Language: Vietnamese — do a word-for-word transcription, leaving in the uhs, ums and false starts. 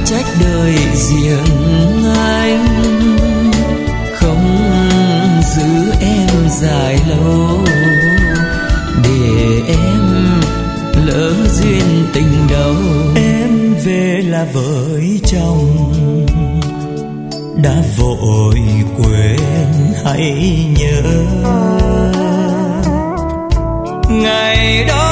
trách đời riêng anh không giữ em dài lâu, để em lỡ duyên tình đầu. Em về là với chồng, đã vội quên hãy nhớ ngày đó